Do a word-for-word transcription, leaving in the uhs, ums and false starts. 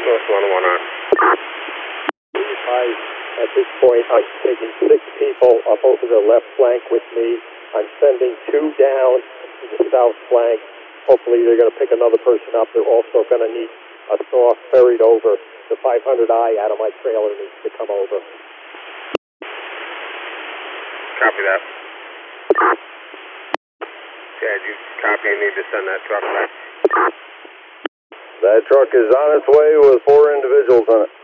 North one one on. I, at this point, I'm taking six people up over the left flank with me. I'm sending two down to the south flank. Hopefully they're going to pick another person up. They're also going to need a soft ferried over. The five hundred I out of my trailer needs to come over. Copy that. Chad, you copy and need to send that truck back. That truck is on its way with four individuals on it.